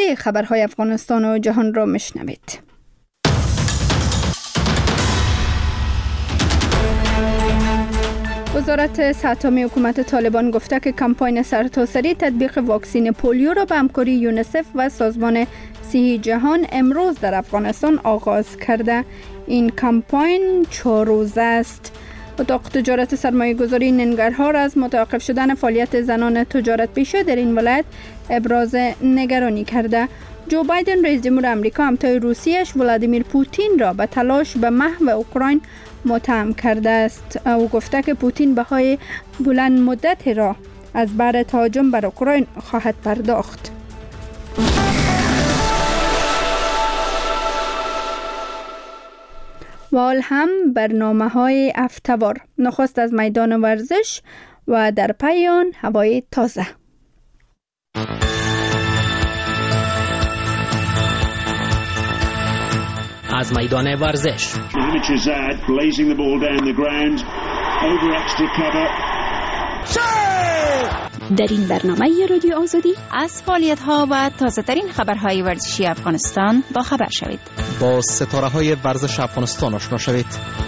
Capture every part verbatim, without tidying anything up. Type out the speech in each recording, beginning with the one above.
بقیه خبرهای افغانستان و جهان را میشنوید. وزارت صحت عامه حکومت طالبان گفته که کمپاین سرتاسری تطبیق واکسین پولیو را به همکاری یونیسف و سازمان صحی جهان امروز در افغانستان آغاز کرده. این کمپاین چهار روزه است. اتاق تجارت سرمایه گذاری ننگرهار از متوقف شدن فعالیت زنان تجارت پیشه در این ولایت ابراز نگرانی کرده. جو بایدن رئیس جمهور آمریکا همتای روسیه‌اش ولادیمیر پوتین را به تلاش به محو اوکراین متهم کرده است. او گفته که پوتین بهای بلند مدت را از بر تهاجم بر اوکراین خواهد پرداخت. و حال هم برنامه‌های افتوار، نخست از میدان ورزش و در پی آن هوای تازه. از میدان ورزش در این برنامه رادیو آزادی از فعالیت‌ها و تازه‌ترین خبرهای ورزشی افغانستان با خبر شوید. با ستاره‌های ورزش افغانستان آشنا شوید.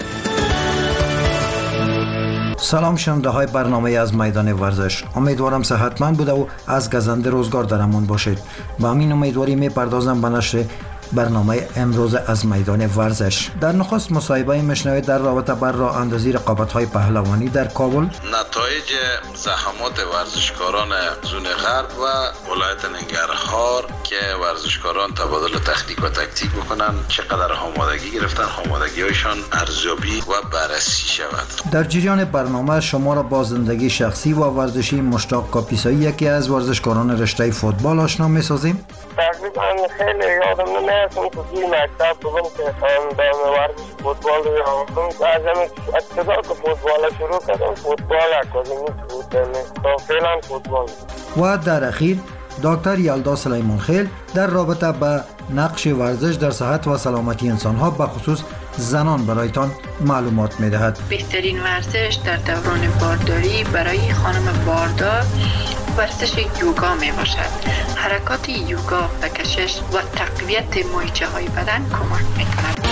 سلام شنونده های برنامه از میدان ورزش، امیدوارم صحتمند بوده و از گزنده روزگار در امان باشید. با همین امیدواری میپردازم به نشر برنامه امروز از میدان ورزش. در نخست مصاحبه میشنوید در رابطه بر راه اندازی رقابت‌های پهلوانی در کابل، نتایج زحمات ورزشکاران زون غرب و ولایت ننگرهار که ورزشکاران تبادل تکنیک و تاکتیک بکنن، چقدر آمادگی گرفتن، آمادگی‌هایشان ارزیابی و بررسی شود. در جریان برنامه شما را با زندگی شخصی و ورزشی مشتاق کاپیسایی، یکی از ورزشکاران رشته فوتبال، آشنا می‌سازیم. تقریبا خیلی یادم نمیاد که توی مکتب بودم که خواندم ورزش فوتبال رو یادم. از همین ابتدا که فوتبال شروع کردم، فوتبال اکادمی بود، تا فعلا فوتبال. و در اخیر دکتر یلدا سلیمان خیل در رابطه با نقش ورزش در صحت و سلامتی انسان‌ها به خصوص زنان برایتان معلومات می‌دهد. بهترین ورزش در دوران بارداری برای خانم باردار ورزش یوگا می باشد. حرکات یوگا و کشش و تقویت مایچه های بدن کمک می کند.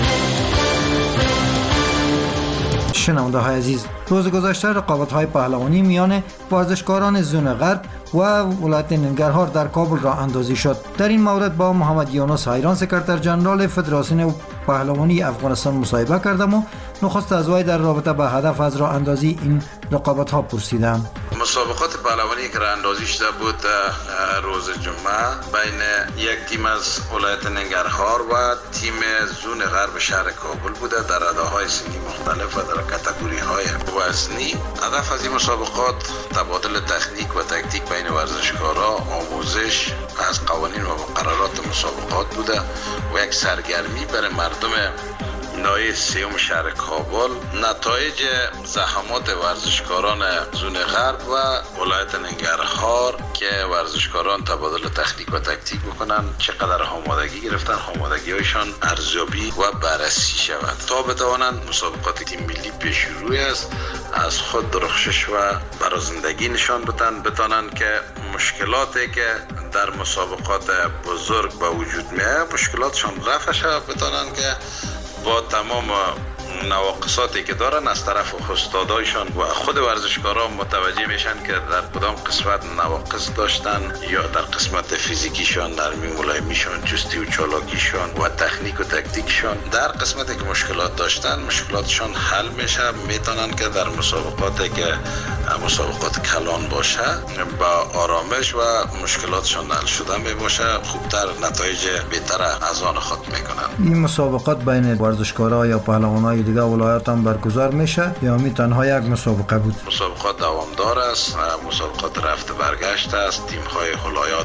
شنونده های عزیز، روز گذشته رقابت های پهلوانی میان ورزشکاران زون غرب و ولایت ننگرهار در کابل راه اندازی شد. در این مورد با محمد یونس حیران، سکرتر جنرال فدراسیون پهلوانی افغانستان، مصاحبه کردم و نخست از وی در رابطه با هدف از راه اندازی این رقابت ها پرسیدم. مسابقات پهلوانی که راه اندازی شده بود روز جمعه بین یک تیم از ولایت ننگرهار و تیم زون غرب شهر کابل بوده در رده‌های سنی مختلف و در کاتگوری‌های وزنی. هدف از این مسابقات تبادل تکنیک و تاکتیک بین ورزشکارا، آموزش از قوانین و مقررات مسابقات بوده و یک سرگرمی برای مردم نایه سیوم شهر کابل. نتایج زحمات ورزشکاران زون غرب و ولایت ننگرهار که ورزشکاران تبادل تکنیک و تاکتیک بکنن، چقدر آمادگی گرفتن، آمادگی‌هایشان ارزیابی و بررسی شود تا بتوانند مسابقات تیم ملی پیش روی است از خود درخشش و برازندگی نشان بدن، بتوانند که مشکلاتی که در مسابقات بزرگ به وجود میاد مشکلاتشان رفع شود، بتوانند که با تمام نواقصاتی که دارن از طرف استادایشان و خود ورزشکاران متوجه میشن که در کدام قسمت نواقص داشتن، یا در قسمت فیزیکیشان، نرمی ملایمیشان، چستی و چالاکیشان و تکنیک و تاکتیکشان. در قسمتی که مشکلات داشتن مشکلاتشان حل میشه، میتونن که در مسابقاتی که مسابقات کلان باشه با آرامش و مشکلاتشان حل شده می باشه، خوبتر نتایج بهتر از آن خود میکنن. این مسابقات بین ورزشکارا یا پهلوانای دیگه ولایت هم برگزار میشه یا می تنها یک مسابقه بود؟ مسابقات دوامدار است، مسابقات رفت برگشت است. تیم های ولایات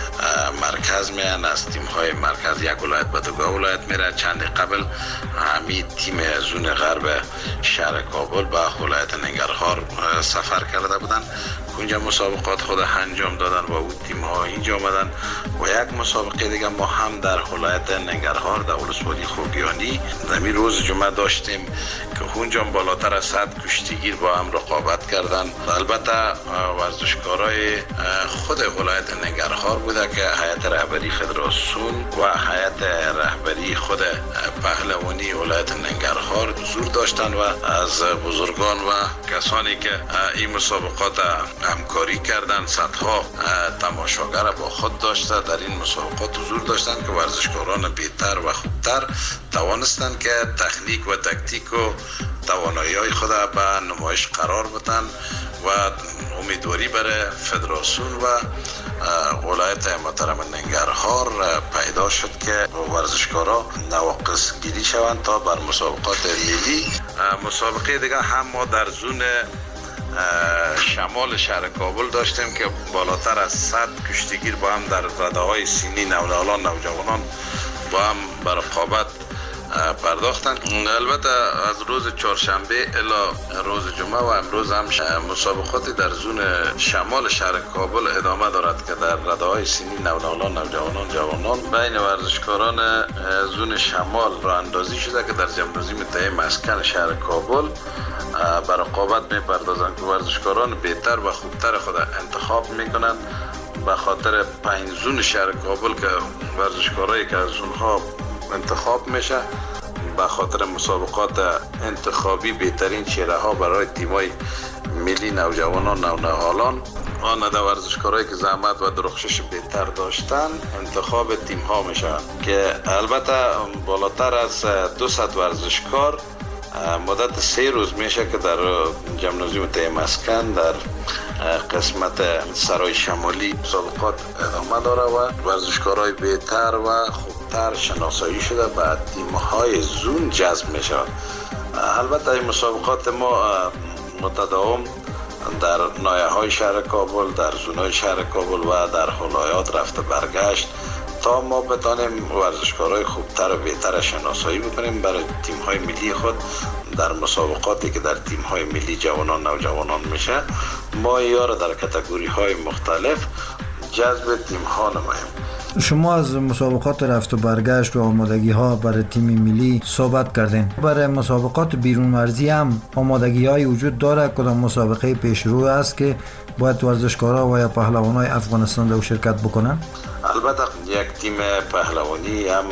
مرکز میان، از تیم های مرکز یک ولایت به دیگر ولایت میره. چند قبل همین تیم زون غرب شهر کابل به ولایت ننگرهار سفر کرده بودن اونجا مسابقات خود انجام دادن و اون تیم ها اینجا آمدن و یک مسابقه دیگه ما هم در ولایت ننگرهار در ولسوالی خوگیانی در روز جمعه داشتیم که اونجا بالاتر از صد کشتیگیر با هم رقابت کردن. البته ورزشکارای خود ولایت ننگرهار بوده که هیئت رهبری فدراسیون و هیئت رهبری خود پهلوانی ولایت ننگرهار حضور داشتن و از بزرگان و کسانی که این مسابقات همکاری کردن صدها تماشاگر با خود داشته در این مسابقات حضور داشتن که ورزشکاران بهتر و خوبتر توانستند که تکنیک و تکتیک و توانایی‌های خود به نمایش قرار بدن و امیدواری برای فدراسیون و ولایت محترم ننگرهار پیدا شد که ورزشکارا نواقص گیری شوند تا بر مسابقات ملی. مسابقه دیگه هم ما در زون شمال شهر کابل داشتیم که بالاتر از صد کشتیگیر با هم در رده‌های سینی نونالان نوجوانان با هم بر رقابت پرداختن. البته از روز چهارشنبه الی روز جمعه و امروز هم مسابقاتی در زون شمال شهر کابل ادامه دارد که در رده‌های سینی نونالان نوجوانان جوانان بین ورزشکاران زون شمال راه اندازی شده که در جمهوری متحده مسکن شهر کابل بر رقابت می‌پردازند که ورزشکاران بهتر و خوبتر خود انتخاب می‌کنند. به خاطر پنج زون شهر کابل که ورزشکارایی که از اونها انتخاب میشه به خاطر مسابقات انتخابی بهترین چهره ها برای تیمای ملی نوجوانان نونهالان آن در ورزشکارایی که زحمت و درخشش بهتر داشتن انتخاب تیم ها میشه که البته بالاتر از دویست ورزشکار مدت سه روز میشه که در جمهوری متحده مسکن در قسمت سرای شمالی مسابقات ادامه داره و ورزشکارای بهتر و خوبتر شناسایی شده به تیم‌های زون جذب میشه. البته این مسابقات ما متداوم در ناحیه‌های شهر کابل، در زونای شهر کابل و در ولایات رفته برگشت تا ما بتانیم ورزشکارای خوبتر و بهتر شناسایی بکنیم برای تیم‌های ملی خود. در مسابقاتی که در تیم‌های ملی جوانان نوجوانان میشه ما یار در کاتگوری‌های مختلف جذب تیم‌ها نماییم. شما از مسابقات رفت و برگشت و آمادگی ها برای تیم ملی صحبت کردین. برای مسابقات بیرون مرزی هم آمادگی های وجود داره؟ کدام مسابقه پیشرو است که باید ورزشکارا و یا پهلوانای افغانستان در شرکت بکنن؟ البته یک تیم پهلوانی هم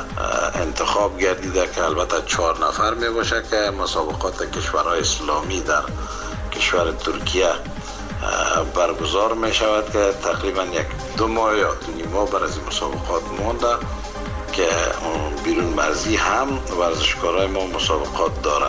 انتخاب گردیده که البته چهار نفر می باشه که مسابقات کشورهای اسلامی در کشور ترکیه برگزار می شود که تقریبا یک دو ماه یا دو نیم ماه بر از این مسابقات مونده که بیرون مرزی هم ورزشکارای ما مسابقات دارن.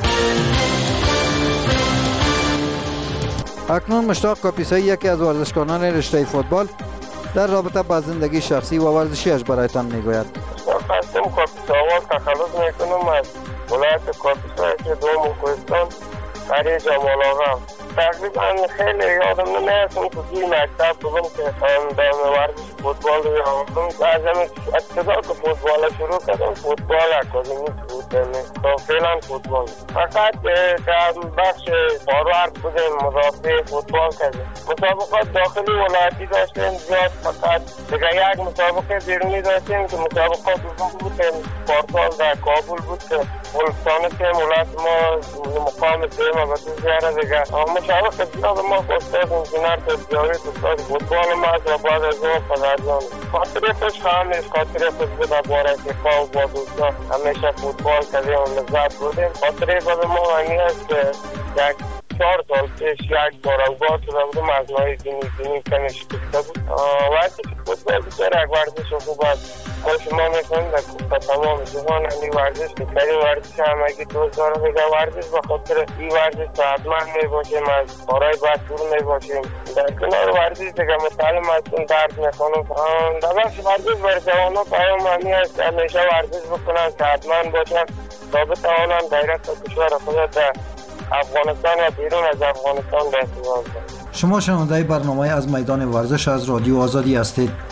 اکنون مشتاق کاپیسایی یکی از ورزشکاران رشته فوتبال در رابطه با زندگی شخصی و ورزشیش برایتان میگوید. خواستم کاپیساوال تخلص میکنم از ولایت کاپیسایی که دوم کوهستان قریه جمال آقا. تقریبا خیلی یادم نمیستم که توی مکتب بودم که در ورزش فوتبال رو یادم از همین ابتدا که فوتبال شروع کردم فوتبال اکادمی بود تا فعلا فوتبال فقط در بخش فاروارد بودیم مدافع فوتبال کردیم. مسابقات داخلی ولایتی داشتیم زیاد فقط دیگه یک مسابقه بیرونی داشتیم که مسابقات بود که پارسال در کابل بود که ولستانه که ولایت ما مقام دیم و بسیار زیاره دیگه مسابقه زیاد ما استاد انجینر تجاری استاد فوتبال ما از و بعد از اون پدرجان خاطره خوش خواهمیش خاطره خوش بوده باره که خواه با دوستا همیشه فوتبال کردیم و لذت بودیم. خاطره بعد ما همی هست که یک چهار سال پیش یک بار اوگاه شده بودم از نهای دینی دینی کمی شکسته بود وقتی که فوتبال بسیار یک ورزش خوب است ما شما میکنیم در کوپا تمام جهان همی ورزش بسیاری ورزش هم اگه دوست دارم بگه ورزش بخاطر این ورزش ساعتمند میباشیم از کارهای باید دور میباشیم. در کنار ورزش دیگه مطالم هستیم درد میخونم در بخش ورزش بر جوانا پیام همی هست همیشه ورزش بکنن ساعتمند باشن تا بتوانن غیرت و کشور خود در افغانستان و بیرون از افغانستان به استفاده کنند. شما شنونده برنامه از میدان ورزش از رادیو آزادی هستید.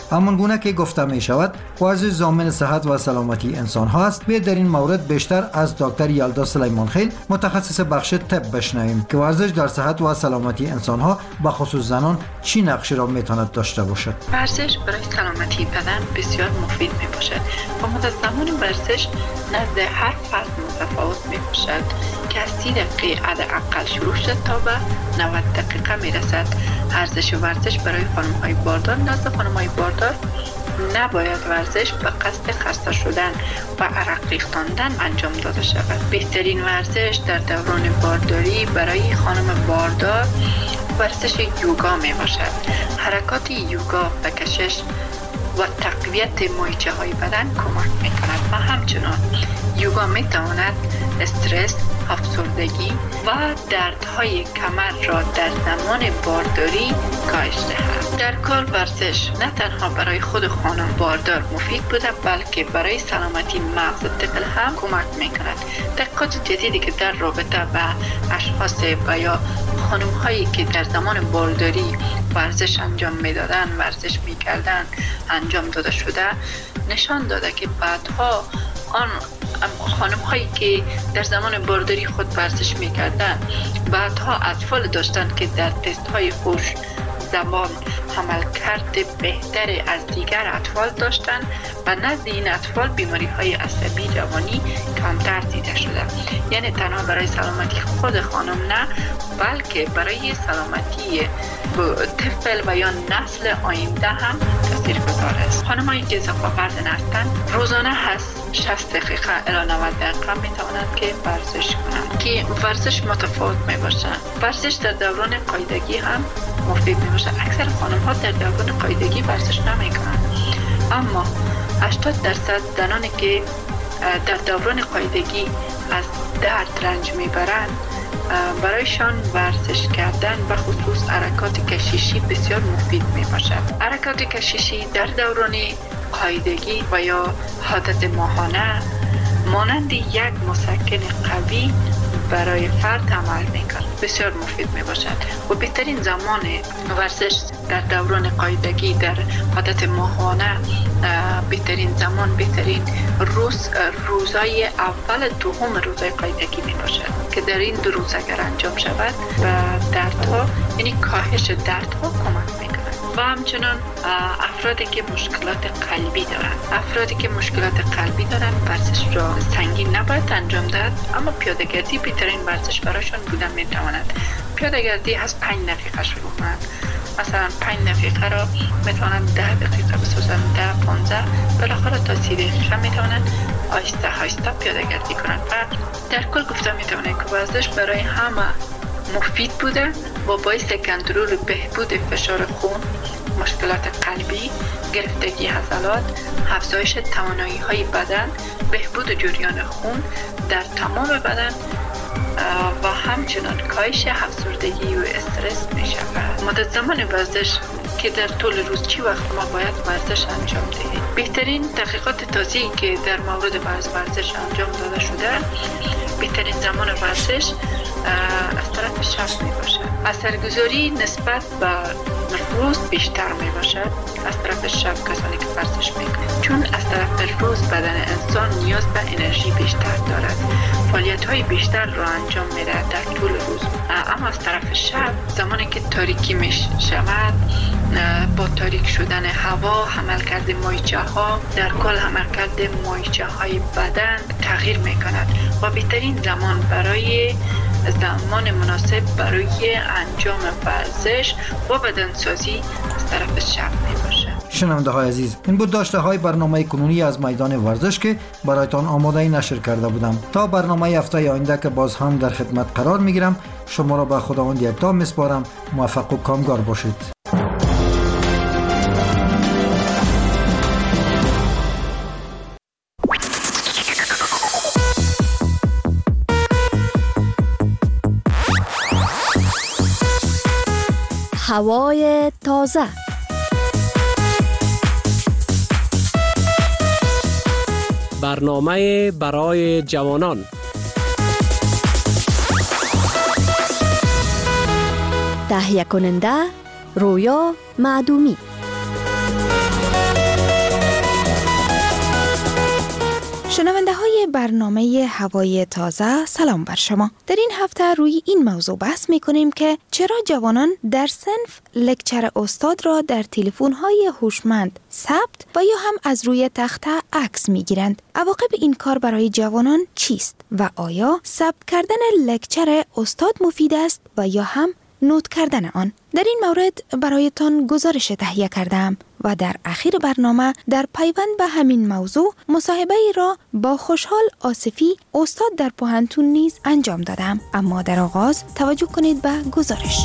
همان گونه که گفته می شود ورزش ضامن صحت و سلامتی انسان ها است. به در این مورد بیشتر از دکتر یلدا سلیمان خیل متخصص بخش طب بشنویم که ورزش در صحت و سلامتی انسان ها به خصوص زنان چی نقشی را می تواند داشته باشد. ورزش برای سلامتی بدن بسیار مفید می باشد و مدت زمان ورزش نزد هر فرد متفاوت می باشد که از سی دقیقه حداقل شروع شد تا به نود دقیقه می رسد. ارزش ورزش برای خانم های باردار نزد خانم های باردار نباید ورزش به قصد خسته شدن و عرق ریختاندن انجام داده شود. بهترین ورزش در دوران بارداری برای خانم باردار ورزش یوگا می باشد. حرکات یوگا به کشش و تقویت مایچه های بدن کمک می کند و همچنان یوگا می تواند استرس، افسردگی و دردهای کمر را در زمان بارداری کاهش دهد. در کل ورزش نه تنها برای خود خانم باردار مفید بوده بلکه برای سلامتی مغز طفل هم کمک می کند. تحقیقات جدیدی که در رابطه با اشخاص و یا خانم هایی که در زمان بارداری ورزش انجام می دادن ورزش می کردن انجام داده شده نشان داده که بعدها آن خانم هایی که در زمان بارداری خود ورزش می کردن بعدها اطفال داشتن که در تست های هوش زبان عملکرد بهتر از دیگر اطفال داشتن و نزد این اطفال بیماری های عصبی روانی کمتر دیده شده. یعنی تنها برای سلامتی خود خانم نه بلکه برای سلامتی طفل و یا نسل آینده هم تاثیرگذار است. خانم‌هایی که اضافه وزن هستند روزانه هست شصت دقیقه الی نود دقیقه می توانند که ورزش کنند که ورزش متفاوت می باشند. ورزش در دوران قاعدگی هم مفید می باشد. اکثر خانم ها در دوران قاعدگی ورزش نمی کنند اما هشتاد درصد زنانی که در دوران قاعدگی از درد رنج می برند برایشان ورزش کردن و خصوص حرکات کششی بسیار مفید می باشد. حرکات کششی در دوران قاعدگی و یا عادت ماهانه مانند یک مسکن قوی برای فرد عمل می‌کند. بسیار مفید میباشد و بهترین زمان ورزش در دوران قاعدگی در عادت ماهانه بهترین زمان بهترین روز روزای اول دوم روزای قاعدگی میباشد که در این دو روز اگر انجام شود و دردها یعنی کاهش دردها کمک می‌کند. و همچنان افرادی که مشکلات قلبی دارند افرادی که مشکلات قلبی دارند ورزش را سنگین نباید انجام دهد اما پیاده‌گردی بهترین ورزش برایشان بودن میتواند. پیاده‌گردی از پنج دقیقه شروع کنند. مثلا پنج دقیقه را میتوانند ده دقیقه بسازند ده پانزده بالاخره تا سی دقیقه میتوانند آهسته آهسته پیاده‌گردی کنند و در کل گفته میتوانند که ورزش برای همه مفید بوده و باعث کنترل و بهبود فشار خون، مشکلات قلبی، گرفتگی عضلات، افزایش توانایی‌های بدن، بهبود جریان خون در تمام بدن و همچنان کاهش افسردگی و استرس می‌شود. مدت زمان ورزش که در طول روز چی وقت ما باید ورزش انجام دهیم. بهترین تحقیقات تازه‌ای که در مورد ورزش انجام داده شده بهترین زمان ورزش از طرف شب می باشد. اثرگذاری نسبت به روز بیشتر می باشد از طرف شب کسانی که ورزش می کنند چون از طرف روز بدن انسان نیاز به انرژی بیشتر دارد فعالیت های بیشتر را انجام می دهد در طول روز اما از طرف شب زمانی که تاریکی می شود با تاریک شدن هوا عملکرد مایچه ها در کل عملکرد مایچه های بدن تغییر می کند و بهترین زمان برای زمان مناسب برای انجام ورزش و بدنسازی از طرف شب می باشد. شنونده های عزیز این بود داشته های برنامه کنونی از میدان ورزش که برایتان آماده نشر کرده بودم. تا برنامه هفته آینده که باز هم در خدمت قرار می گیرم شما را به خداوند یکتا می سپارم. موفق و کامگار باشید. هوای تازه برنامه برای جوانان تهیه کننده رویا معدومی برنامه هوای تازه سلام بر شما. در این هفته روی این موضوع بحث میکنیم که چرا جوانان در صنف لکچر استاد را در تلفن‌های هوشمند ثبت و یا هم از روی تخته عکس میگیرند. عواقب این کار برای جوانان چیست و آیا ثبت کردن لکچر استاد مفید است و یا هم نوت کردن آن؟ در این مورد برایتان گزارش تهیه کردم و در اخیر برنامه در پیوند به همین موضوع مصاحبه ای را با خوشحال آصفی استاد در پوهنتون نیز انجام دادم. اما در آغاز توجه کنید به گزارش.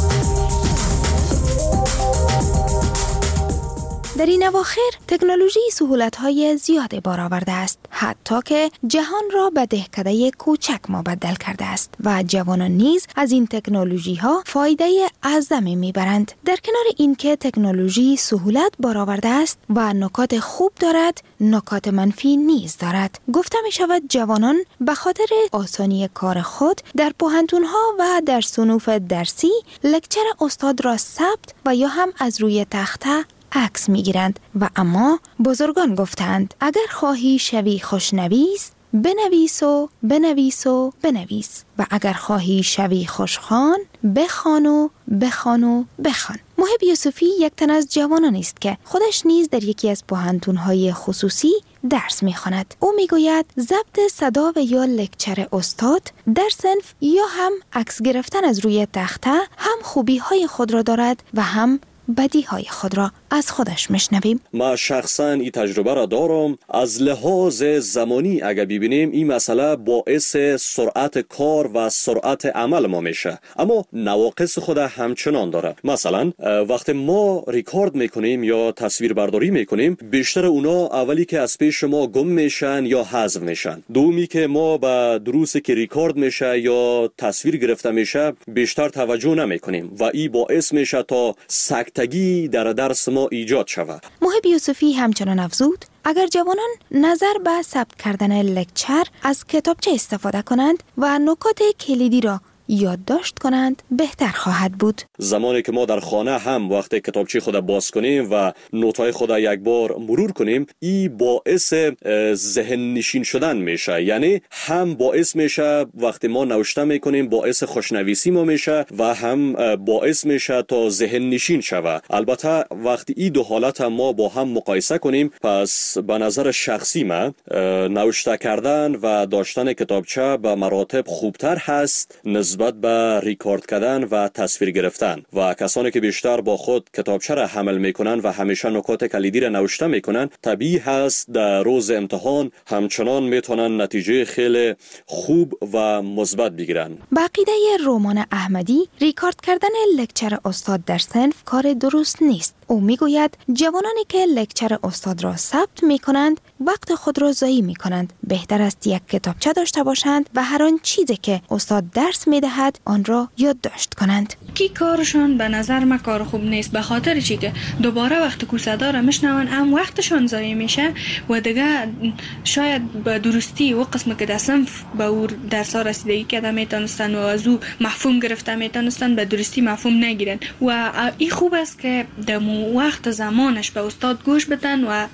در این اواخر تکنولوژی سهولت‌های زیادی بار آورده است، حتی که جهان را به دهکده کوچک مبدل کرده است و جوانان نیز از این تکنولوژی‌ها فایده اعظمی می‌برند. در کنار اینکه تکنولوژی سهولت بار آورده است و نکات خوب دارد، نکات منفی نیز دارد. گفته می‌شود جوانان به خاطر آسانی کار خود در پوهنتون‌ها و در صنوف درسی لکچر استاد را ثبت و یا هم از روی تخته عکس میگیرند و اما بزرگان گفتند اگر خواهی شوی خوشنویس بنویس و بنویس و بنویس و اگر خواهی شوی خوشخوان بخوان و بخوان و بخوان. محب یوسفی یک تن از جوانان است که خودش نیز در یکی از پوهنتون‌های خصوصی درس می‌خواند. او میگوید ضبط صدا و یا لکچر استاد در صنف یا هم عکس گرفتن از روی تخته هم خوبی‌های خود را دارد و هم بدیهای خود را از خودش میشنویم. ما شخصا این تجربه را دارم. از لحاظ زمانی اگر ببینیم این مسئله باعث سرعت کار و سرعت عمل ما میشه، اما نواقص خود همچنان داره. مثلا وقتی ما ریکارد میکنیم یا تصویر برداری میکنیم، بیشتر اونا اولی که از پیش ما گم میشن یا حذف میشن. دومی که ما به دروسی که ریکارد میشه یا تصویر گرفته میشه بیشتر توجه نمیکنیم و این باعث میشه تا سکتگی در درس ما ایجاد شود. محب یوسفی همچنان افزود اگر جوانان نظر به ثبت کردن لکچر از کتابچه استفاده کنند و نکات کلیدی را یادداشت کنند بهتر خواهد بود. زمانی که ما در خانه هم وقتی کتابچه خود باز کنیم و نوت‌های خود یک بار مرور کنیم، این باعث ذهن نشین شدن میشه. یعنی هم باعث میشه وقتی ما نوشته میکنیم باعث خوشنویسی ما میشه و هم باعث میشه تا ذهن نشین شود. البته وقتی این دو حالت هم ما با هم مقایسه کنیم، پس به نظر شخصی من نوشته کردن و داشتن کتابچه به مراتب خوبتر هست نسبت به ریکارد کردن و تصویر گرفتن. و کسانی که بیشتر با خود کتابچه را حمل میکنن و همیشه نکات کلیدی را نوشته میکنن، طبیعی هست در روز امتحان همچنان میتونن نتیجه خیلی خوب و مثبت بگیرن. به عقیده رومان احمدی، ریکارد کردن لکچر استاد در صنف کار درست نیست. او میگوید جوانانی که لکچر استاد را ثبت میکنند وقت خود را ضایع میکنند. بهتر است یک کتابچه داشته باشند و هر آن چیزی که استاد درس میدهد آن را یادداشت کنند. کی کارشان به نظر من کار خوب نیست، به خاطر چی که دوباره وقت کو صدا را میشنون هم وقتشان ضایع میشه و دیگه شاید به درستی و قسم که در صنف به او درس ها رسیدگی کرده میتونستن و از او مفهوم گرفته میتونستن به درستی مفهوم نگیرن. و این خوب است که در وقت زمانش به استاد گوش بدن و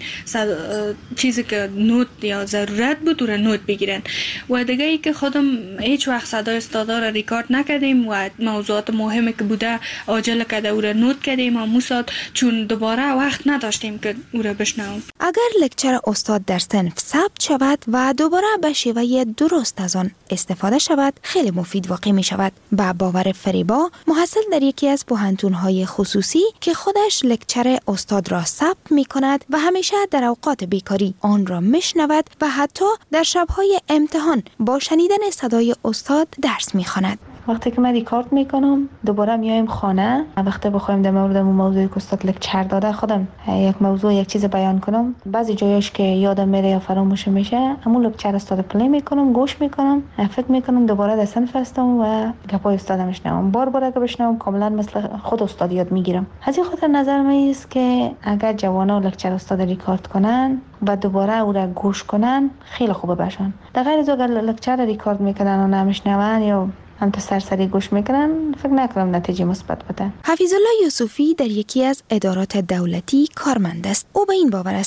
چیزی که نوت یا ضرورت بود او را نوت بگیرن. و دیگه ای که خودم هیچ وقت صدای استادا را ریکارد نکردیم و موضوعات مهمی که بوده عاجل کرده او را نوت کردیم و موساد چون دوباره وقت نداشتیم که او را بشنویم. اگر لکچر استاد در صنف ثبت شود و دوباره به شیوه درست از آن استفاده شود خیلی مفید واقع می شود. با باور فریبا محصل در یکی از پوهنتون‌های خصوصی که خودش لکچر استاد را ثبت می کند و همیشه در اوقات بیکاری آن را میشنود و حتی در شب‌های امتحان با شنیدن صدای استاد درس می‌خواند. وقتی که من ریکارد میکنم دوباره میایم خانه، وقتی بخوایم در مورد اون موضوعی که استاد لکچر داده خودم یک موضوع یک چیز بیان کنم، بعضی جایش که یادم میره یا فراموش میشه همون لکچر استاد پلی میکنم، گوش میکنم، فکر میکنم دوباره در صنف هستم و گپای استاد میشنوم. بار بار اگه بشنوم کاملا مثل خود استاد یاد میگیرم. از این خاطر نظر من است که اگر جوانا لکچر استاد ریکارد کنن و دوباره او را گوش کنن خیلی خوبه باشن. در غیر از اگر لکچر ریکارد میکنن و نمیشنون یا هم تا سرسری گوش میکنن فکر نکنم نتیجه مثبت بده. حفیظ الله یوسفی در یکی از ادارات دولتی کارمند است. او به این باور است که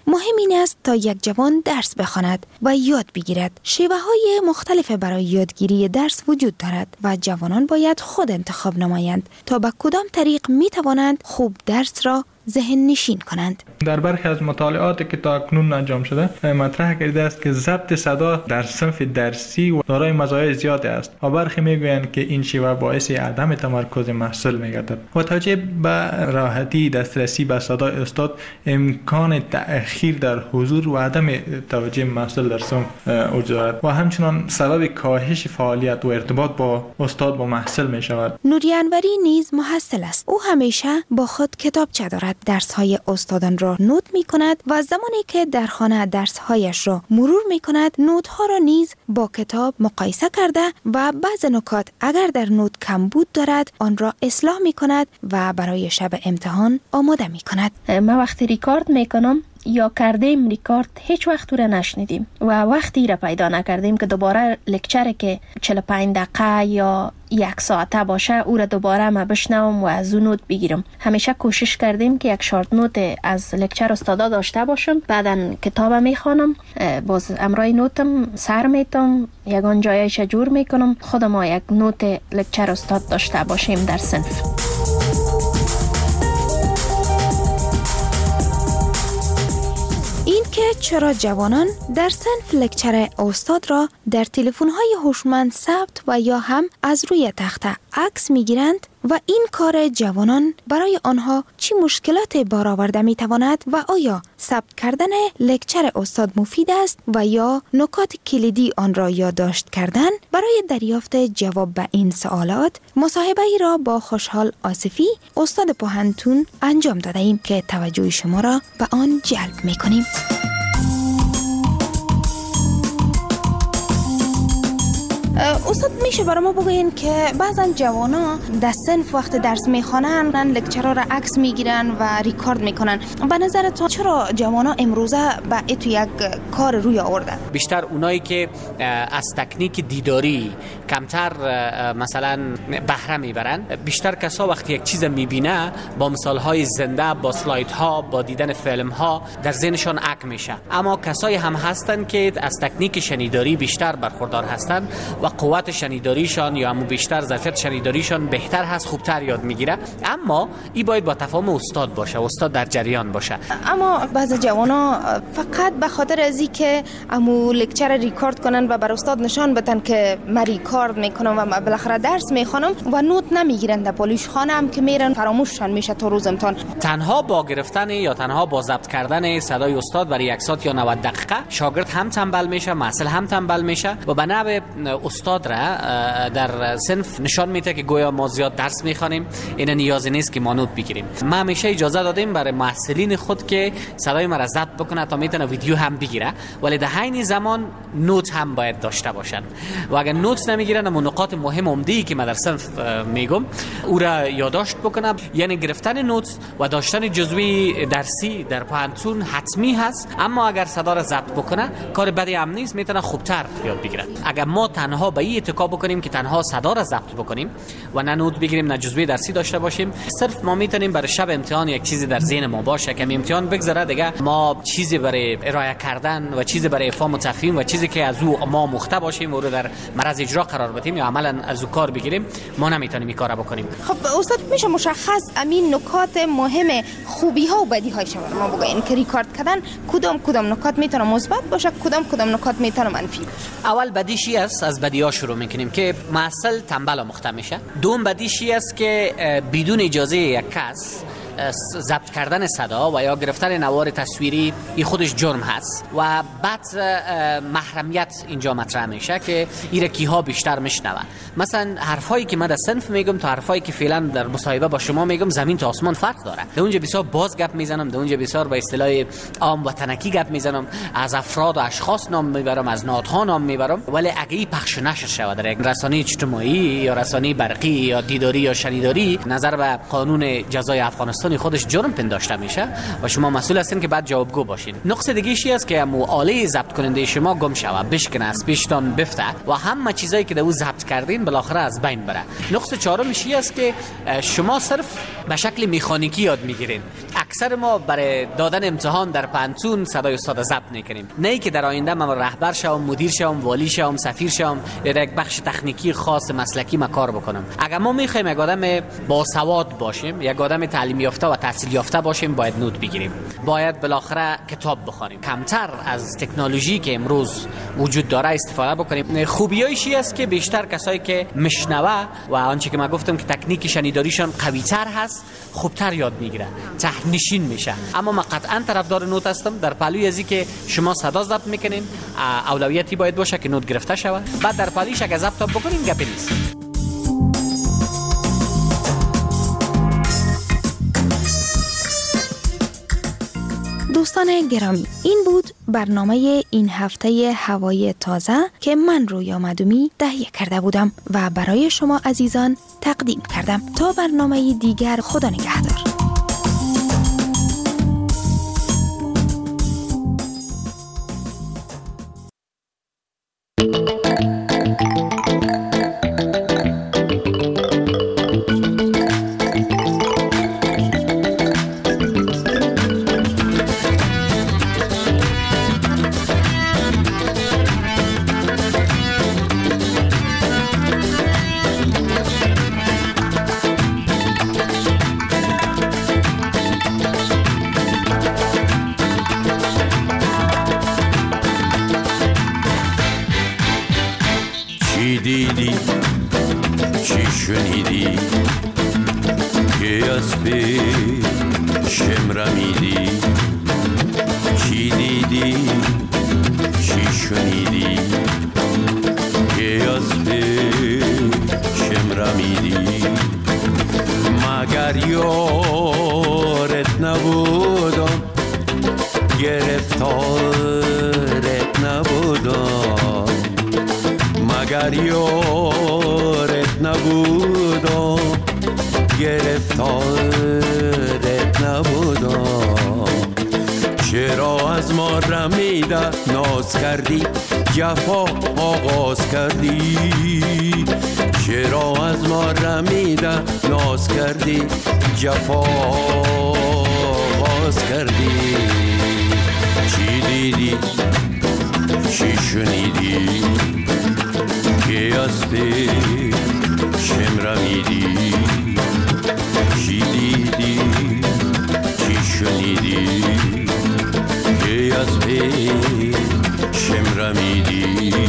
مهم این است تا یک جوان درس بخواند و یاد بگیرد. شیوه های مختلف برای یادگیری درس وجود دارد و جوانان باید خود انتخاب نمایند تا به کدام طریق می توانند خوب درس را ذهن نشین کنند. در برخی از مطالعاتی که تا اکنون انجام شده مطرح کرده است که ضبط صدا در صنف درسی و دارای مزایای زیادی است و برخی میگویند که این شیوه باعث عدم تمرکز محصول میگردد. و توجه به راحتی دسترسی به صدای استاد امکان تأخیر در حضور و عدم توجه محصول در صنف وجود دارد و همچنان سبب کاهش فعالیت و ارتباط با استاد با محصول می شود. نوری انوری نیز محصل است. او همیشه با خود کتابچه دارد. درس های استادان را نوت می کند و زمانی که در خانه درس هایش را مرور می کند نوت ها را نیز با کتاب مقایسه کرده و بعض نکات اگر در نوت کمبود دارد آن را اصلاح می کند و برای شب امتحان آماده می کند. ما وقتی ریکارد می کنم یا کردیم ریکارد هیچ وقت او را نشنیدیم و وقتی را پیدا نکردیم که دوباره لکچر که چهل و پنج دقیقه یا یک ساعته باشه او را دوباره ما بشنوم و از اون نوت بگیرم. همیشه کوشش کردیم که یک شارت نوت از لکچر استادا داشته باشم. بعدن کتاب میخوانم، باز امرای نوتم سر میتم، یگان جایش جور میکنم، خودم ما یک نوت لکچر استاد داشته باشیم در صنف. این که چرا جوانان در صنف لکچر استاد را در تلفن‌های هوشمند ثبت و یا هم از روی تخته عکس می‌گیرند و این کار جوانان برای آنها چی مشکلاتی برآورده می‌تواند و آیا ثبت کردن لکچر استاد مفید است و یا نکات کلیدی آن را یادداشت کردن؟ برای دریافت جواب به این سوالات مصاحبه‌ای را با خوشحال آصفی استاد پوهنتون انجام دادیم که توجه شما را به آن جلب می‌کنیم. استاد میشه برای ما بگوین که بعضا جوانا در صنف وقت درس میخوانن لکچرها را عکس میگیرن و ریکارد میکنن. به نظر تو چرا جوانا امروزه به اتو یک کار روی آوردن؟ بیشتر اونایی که از تکنیک دیداری کمتر مثلا بهره میبرن، بیشتر کسا وقتی یک چیز میبینه با مثالهای زنده، با سلایدها، با دیدن فیلمها در ذهنشان عک میشه. اما کسایی هم هستن که از تکنیک شنیداری بیشتر برخوردار هستن و قوت شنیداریشان یا همون بیشتر ظرفیت شنیداریشان بهتر هست، خوبتر یاد میگیره. اما این باید با تفاهم استاد باشه، استاد در جریان باشه. اما بعضی جوانا فقط به خاطر از اینکه امو لکچر ریکارد کنن و بر استاد نشان بدن که من ریکارد میکنم و بالاخره درس میخوانم و نوت نمیگیرن در پالیش خانه هم که میرن فراموششان میشه تا روز امتحان. تنها با گرفتن یا تنها با ضبط کردن صدای استاد برای یک ساعت یا نود دقیقه شاگرد هم تنبل میشه، محصل هم تنبل میشه و به نحو استاد را در صنف نشان میده که گویا ما زیاد درس میخوانیم، این نیازی نیست که ما نوت بگیریم. ما همیشه اجازه دادیم برای محصلین خود که صدای ما را ضبط بکنه تا میتونه ویدیو هم بگیره، ولی در عین زمان نوت هم باید داشته باشن و اگر نوت نمیگیرن اما نکات مهم عمده‌ای که ما در صنف میگم او را یادداشت بکنه. یعنی گرفتن نوت و داشتن جزوی درسی در پوهنتون حتمی هست، اما اگر صدا را ضبط بکنه کار بدی هم نیست، میتونه خوبتر یاد بگیره. اگر ما تنها به این اتکا بکنیم که تنها صدا را ضبط بکنیم و نه نوت بگیریم نه جزوی درسی داشته باشیم، صرف ما میتونیم برای شب امتحان یک چیزی در ذهن ما باشه که امتحان بگذره دیگه ما چیزی برای ارائه کردن و چیزی برای افهام و تفهیم و چیزی که از او ما مخته باشیم و رو در معرض اجرا قرار بدیم یا عملا از او کار بگیریم، ما نمیتونیم این کارا بکنیم. خب استاد میشه مشخص امین نکات مهم خوبی ها و بدی هایش ما بگین که ریکارد کردن کدام کدام نکات میتونه مثبت باشه، کدام کدام نکات میتونه منفی؟ اول بدیشی است، از بدی‌ها شروع میکنیم که محصل تنبل و مخته میشه. دوم بدیشی است که بدون اجازه یک کس ضبط کردن صدا و یا گرفتن نوار تصویری این خودش جرم هست و بعد محرمیت اینجا مطرح میشه که ایره کیها بیشتر میشنون. مثلا حرفایی که من در صنف میگم تا حرفایی که فعلا در مصاحبه با شما میگم زمین تا آسمان فرق داره. در اونجا بسیار باز گپ میزنم، در اونجا بسیار با اصطلاح عام وطنکی گپ میزنم، از افراد و اشخاص نام میبرم، از نهادها نام میبرم، ولی اگه این پخش نشه شود در یک رسانه اجتماعی یا رسانه برقی یا دیداری یا شنیداری، نظر به قانون جزای افغانستان توسط خودش جرم پنداشته میشه و شما مسئول هستین که بعد جوابگو باشین. نقص دیگه چی است که مو آله ضبط کننده شما گم شوه، بشکنه، از پیشتان بفته و همه چیزایی که در او ضبط کردین بالاخره از بین بره. نقص چهارم چی است که شما صرف به شکل مکانیکی یاد میگیرین. اکثر ما برای دادن امتحان در پانتون صدای استاد ضبط میکنیم، نه ای که در آینده من رهبر شوم، مدیر شوم، والی شوم، سفیر شوم یا در یک بخش تکنیکی خاص مسلکی ما کار بکنم. اگر ما میخوایم یک آدم باسواد باشیم، یک آدم تعلیم یافته و تحصیل یافته باشیم، باید نوت بگیریم، باید بالاخره کتاب بخونیم، کمتر از تکنولوژی که امروز وجود داره استفاده بکنیم. خوبیایش است که بیشتر کسایی که مشنوه و آنچه که من گفتم که تکنیک شنیداریشان قوی‌تر هست، خوبتر یاد میگیره، ته‌نشین میشه. اما من قطعا طرفدار نوت هستم. در پهلوی ازی که شما صدا ضبط میکنین، اولویتی باید باشه که نوت گرفته شود. بعد در پهلویش اگه ضبط بکنین گپی نیست. دوستان گرامی، این بود برنامه این هفته هوای تازه که من رویا مدومی تهیه کرده بودم و برای شما عزیزان تقدیم کردم. تا برنامه دیگر، خدا نگهدار. جفا آغاز کردی، چرا از ما رمیده ناز کردی، جفا آغاز کردی. چی دیدی چی شنیدی که از پیشم رمیدی، چی دیدی چی شنیدی که از پیشم رمیدی.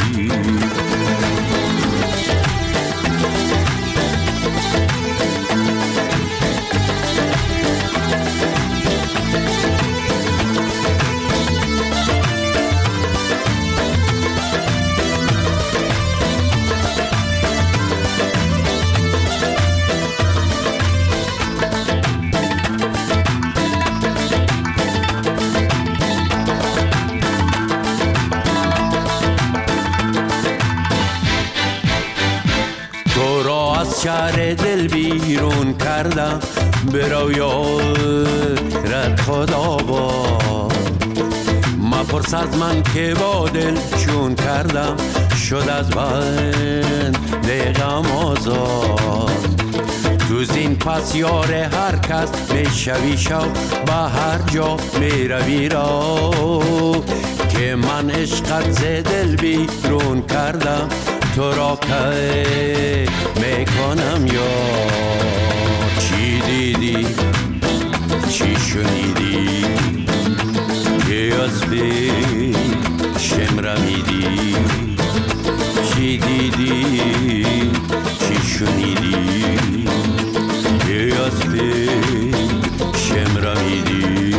شهر دل بیرون کردم، برو یارت خدا با مپرس از من که با دل چون کردم، شد از بند غم آزاد. تو زین پس یار هر کس میشوی شو، به هر جا میروی را که من عشقت ز دل بیرون کردم، تو را که میکنم یار. چی دیدی چی شنیدی که از پیشم رمیدی، چی دیدی چی شنیدی که از پیشم رمیدی.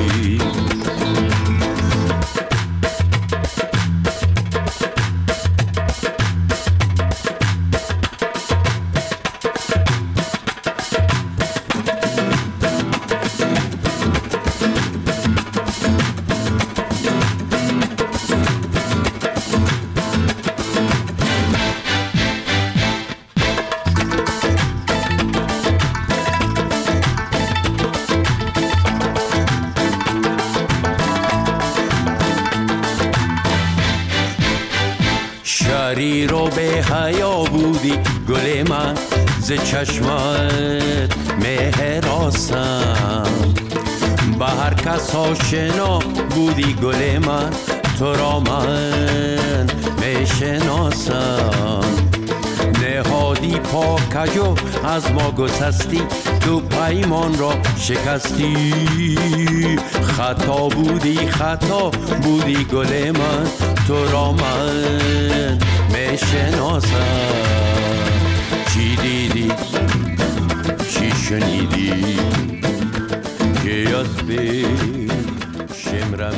پری رو به حیا بودی گل من، ز چشمت مهراسم. به هر کس آشنا بودی گل من، تو را من میشناسم. نهادی پاکجو از ما گسستی، تو پیمان را شکستی. خطا بودی خطا بودی گل من، تو را من میشناسم. چی دیدی چی شنیدی که از به شمرم